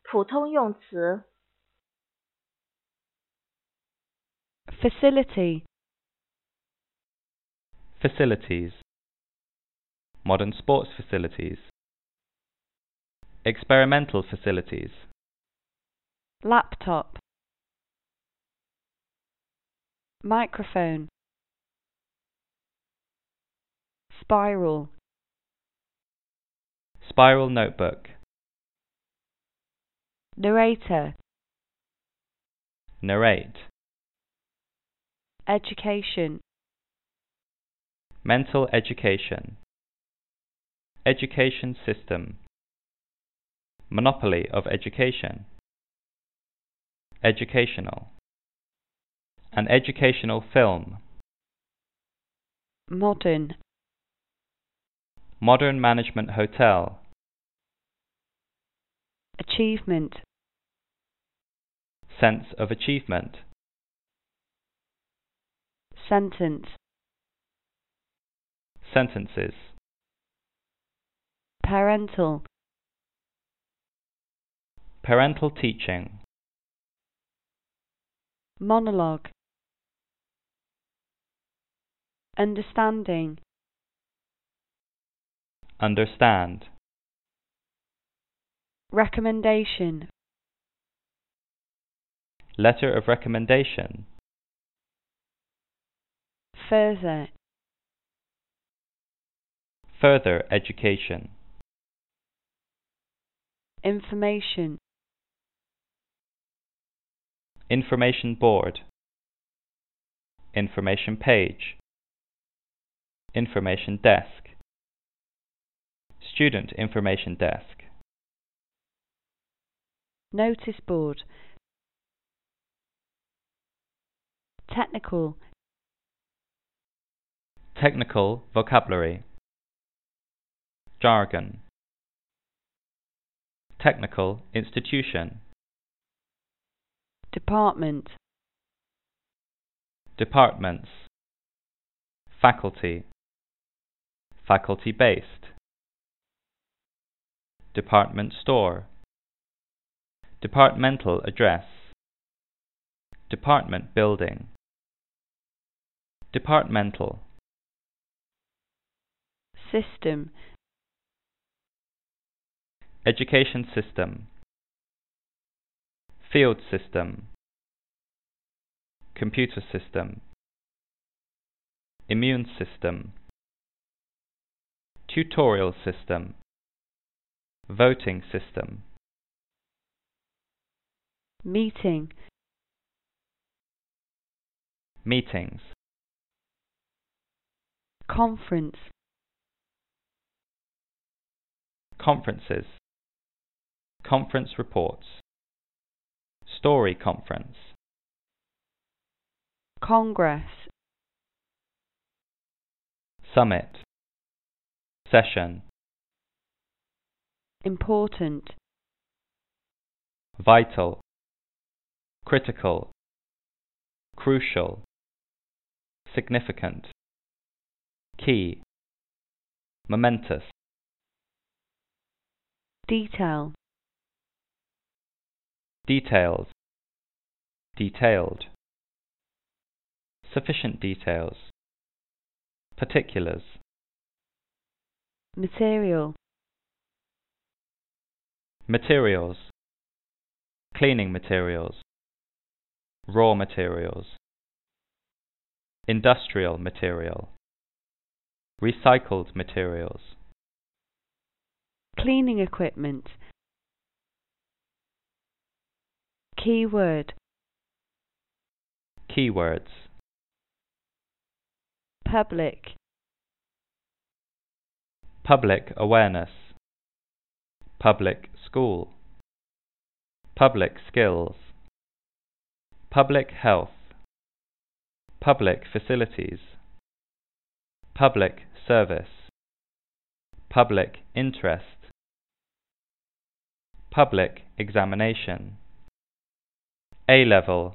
普通用词 facility, facilities, modern sports facilities, experimental facilities, laptop, microphone, spiral, spiral notebook, narrator, narrate, education, mental education, education system, monopoly of education, educational, an educational film, modern, modern management hotel, achievement, sense of achievement, sentence, sentences, parental, parental teaching, monologue, understanding, understand, recommendation, letter of recommendation, further, further education, information, information board, information page, information desk, student information desk, notice board, technical, technical vocabulary, jargon, technical institution, department, departments, faculty, faculty-based, department store, departmental address, department building, departmental, system, education system, field system, computer system, immune system, tutorial system, voting system, meeting, meetings, conference, conferences, conference reports, story conference, congress, summit, session, important, vital, critical, crucial, significant, key, momentous, detail, details, detailed, sufficient details, particulars, material, materials, cleaning materials, raw materials, industrial material, recycled materials, cleaning equipment, keyword, keywords, public, public awareness, public school, public skills, public health, public facilities, public service, public interest, public examination, A-level,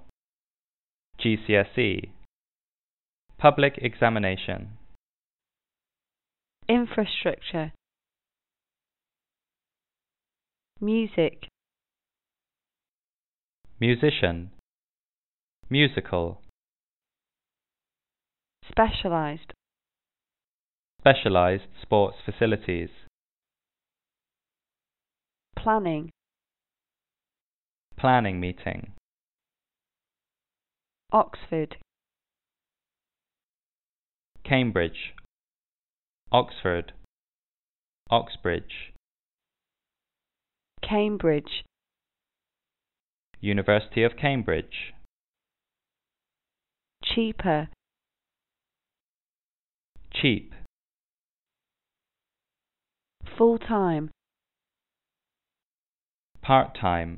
GCSE, public examination, infrastructure, music, musician, musical, specialized, specialized sports facilities, planning, planning meeting, Oxford, Cambridge, Oxford, Oxbridge, Cambridge, University of Cambridge, cheaper, cheap, full-time, part-time,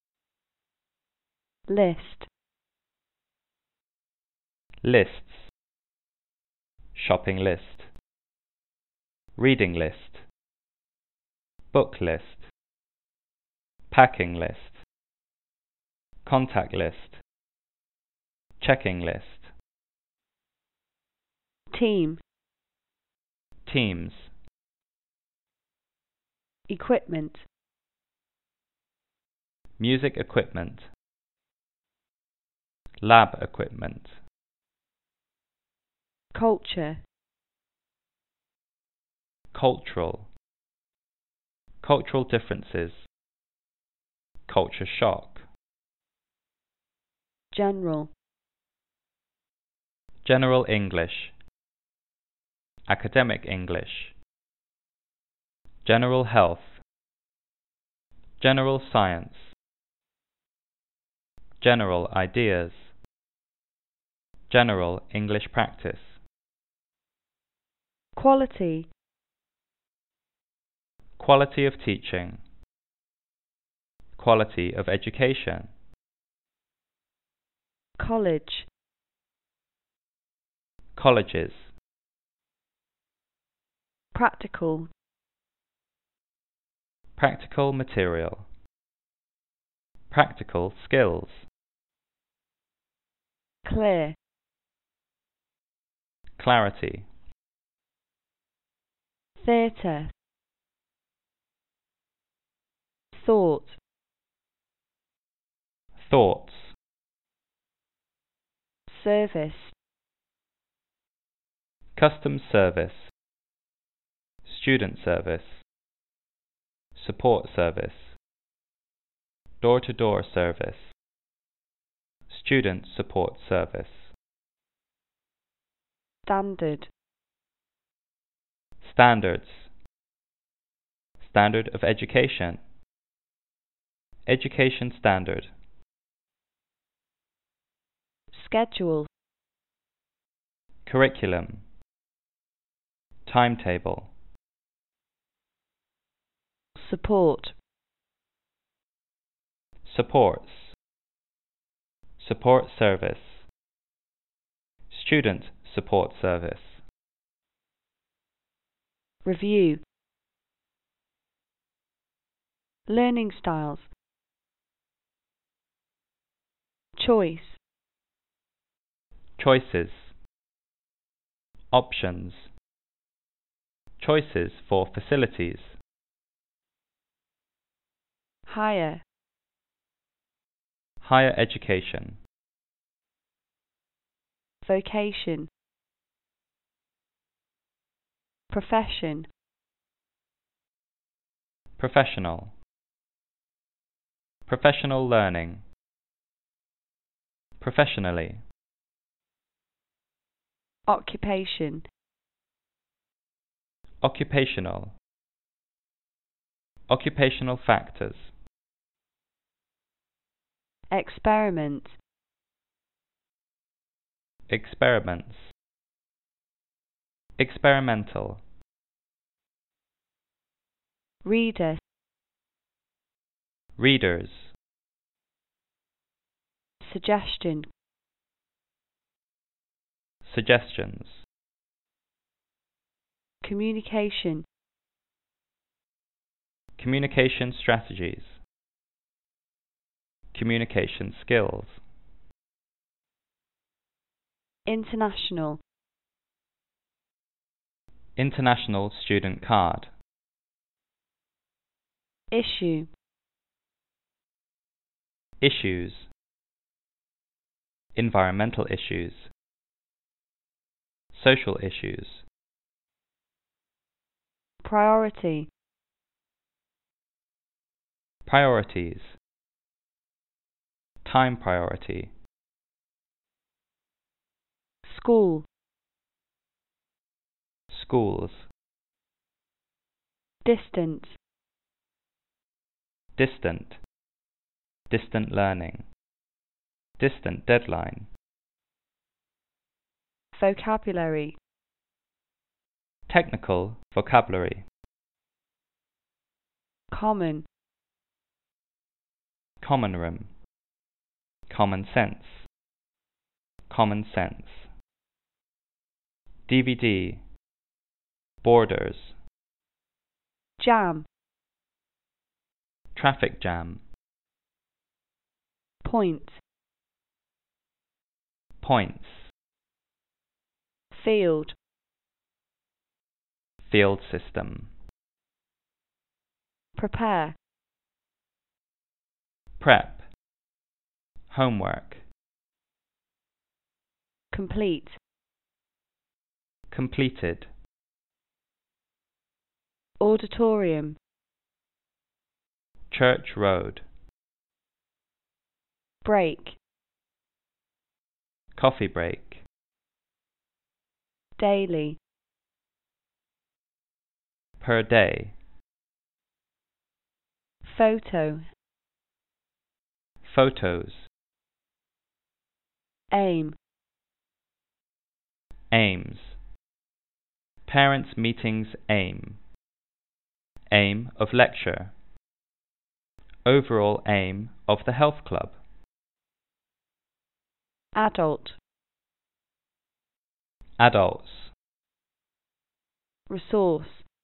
list, lists, shopping list, reading list, book list, packing list, contact list, checking list, team, teams, equipment, music equipment, lab equipment, culture, cultural, cultural differences, culture shock, general, general English, academic English, general health, general science, general ideas, general English practice, quality, quality of teaching, quality of education, college, colleges, practical, practical material, practical skills, clear, clarity, theatre, thought, thoughts, service, customs service, student service, support service, door-to-door service, student support service, standard, standards, standard of education, education standard, schedule, curriculum, timetable, support, supports, support service, student support service, review, learning styles, choice, choices, options, choices for facilities, higher, higher education, vocation, profession, professional, professional learning, professionally, occupation, occupational, occupational factors, experiment, experiments, experimental, reader, readers, suggestion, suggestions, communication, communication strategies, communication skills, international, international student card, issue, issues, environmental issues, social issues, priority, priorities, time priority, school, schools, distance, distant, distant learning, distant deadline, vocabulary, technical vocabulary, common, common room, common sense, common sense, DVD, borders, jam, traffic jam, point, points, field, field system, prepare, prep, homework, complete, completed, auditorium, church road, break, coffee break, daily, per day, photo, photos, aim, aims, parents' meetings aim, aim of lecture, overall aim of the health club, adult, adults, resource,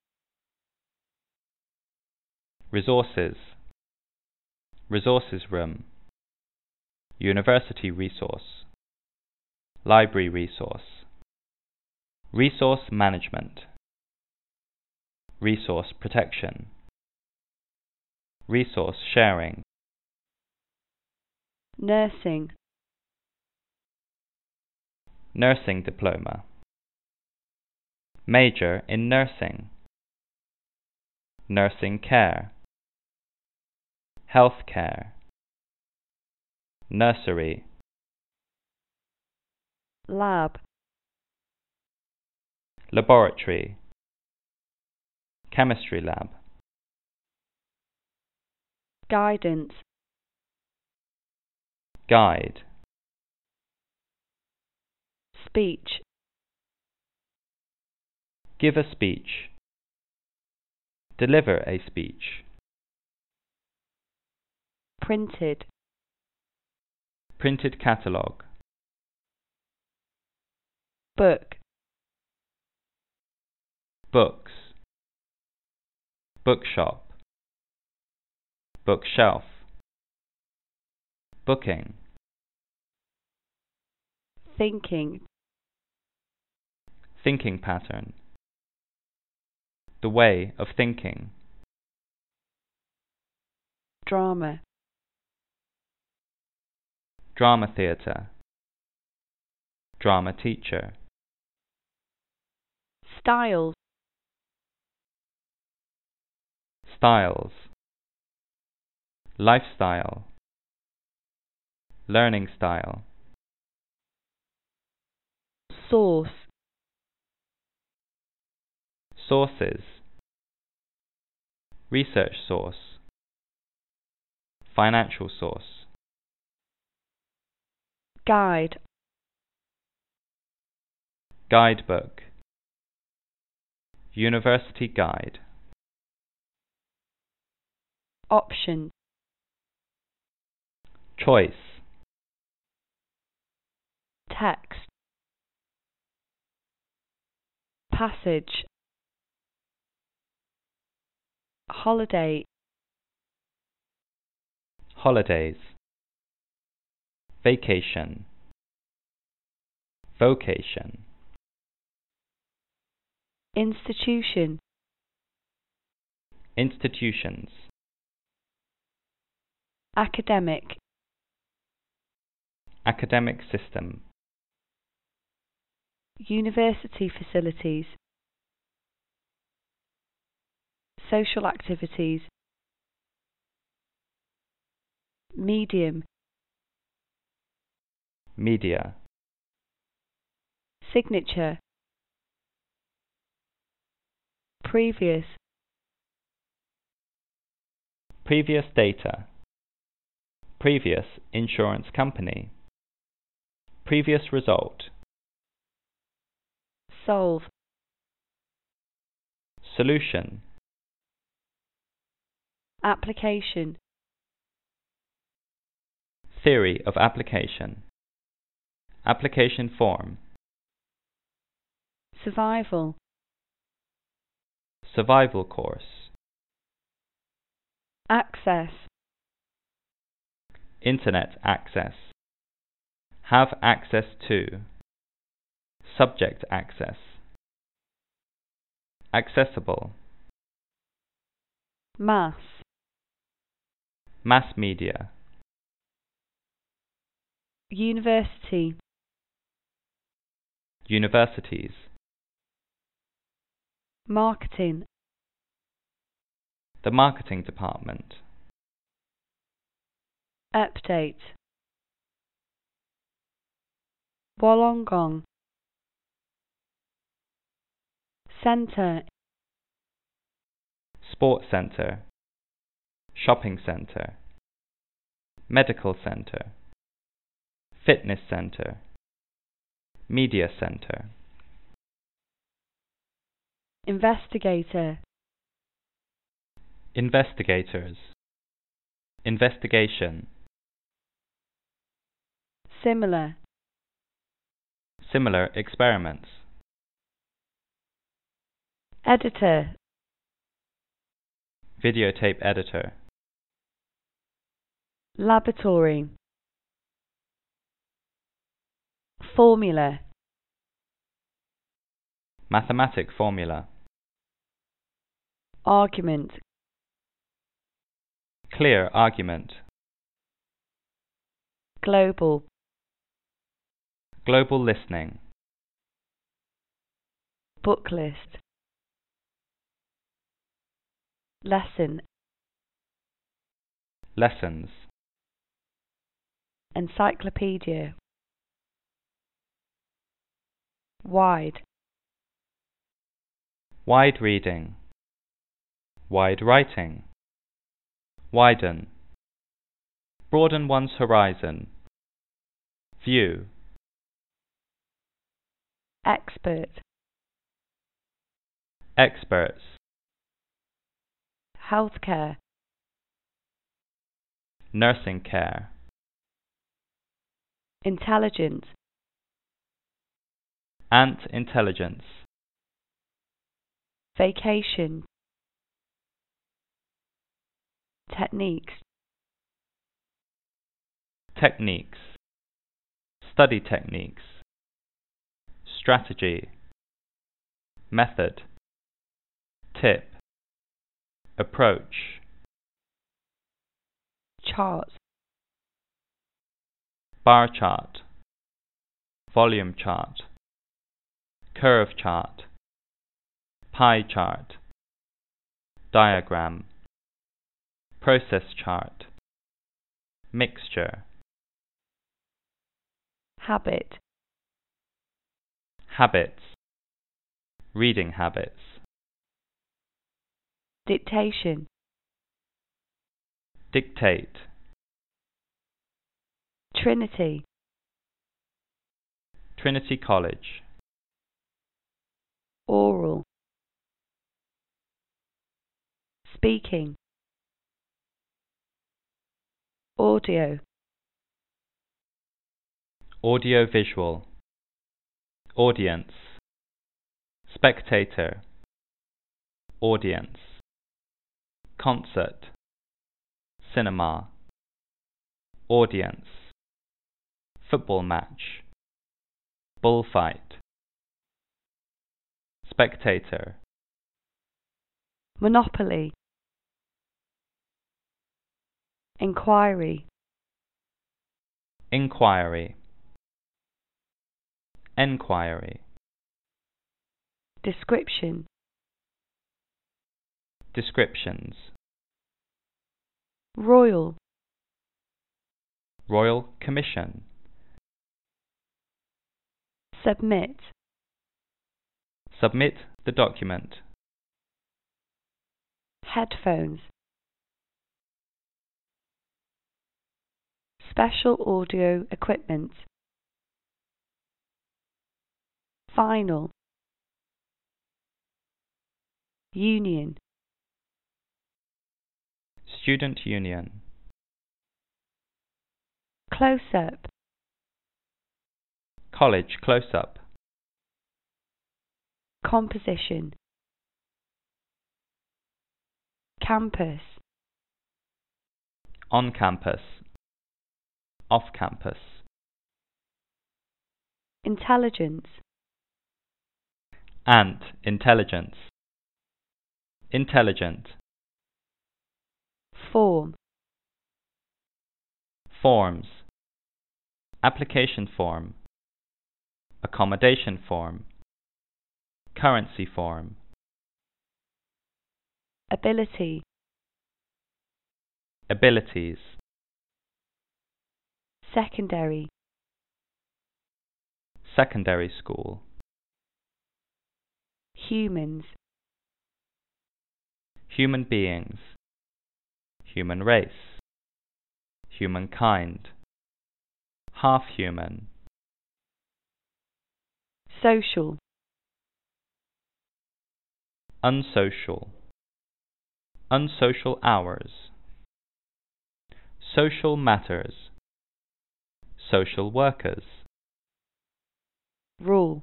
resources, resources room, university resource, library resource, resource management, resource protection, resource sharing, nursing, nursing diploma, major in nursing, nursing care, health care, nursery, lab, laboratory, chemistry lab, guidance, guide, speech, give a speech, deliver a speech, printed, printed catalogue, book, books, bookshop, bookshelf, booking, thinking, thinking pattern, the way of thinking, drama, drama theatre, drama teacher, styles, styles, lifestyle, learning style, source, sources, research source, financial source, guide, guidebook, university guide, option, choice, text, passage, holiday, holidays, vacation, vocation, institution, institutions, academic, academic system, university facilities, social activities, medium, media, signature, previous, previous data, previous insurance company, previous result, solve, solution, application, theory of application, application form, survival, survival course, access, internet access, have access to, subject access, accessible, mass, mass media, university, universities, marketing, the marketing department, update, Wollongong, centre, sports centre, shopping centre, medical centre, fitness centre, media centre, investigator, investigators, investigation, similar, similar experiments, editor, videotape editor, laboratory, formula, mathematic formula, argument, clear argument, global, global listening, book list, lesson, lessons, encyclopedia, wide, wide reading, wide writing, widen, broaden one's horizon, view, expert, experts, healthcare, nursing care, intelligence, ant intelligence, vacation, techniques, techniques, study techniques, strategy, method, tip, approach, chart, bar chart, volume chart, curve chart, pie chart, diagram, process chart, mixture, habit, habits, reading habits, dictation, dictate, Trinity, Trinity College, oral, speaking, audio, audio-visual, audience, spectator, audience, concert, cinema, audience, football match, bullfight, spectator, monopoly, inquiry, inquiry, enquiry, description, descriptions, royal, royal commission, submit, submit the document, headphones, special audio equipment, final, union, student union, close-up, college close-up, composition, campus, on campus, off campus, intelligence, and intelligence, intelligent, form, forms, application form, accommodation form, currency form, ability, abilities, secondary, secondary school, humans, human beings, human race, humankind, half-human, social, unsocial, unsocial hours, social matters, social workers, rule,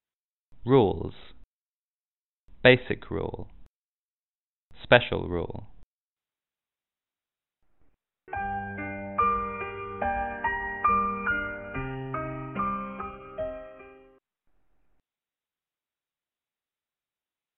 rules, basic rule, special rule,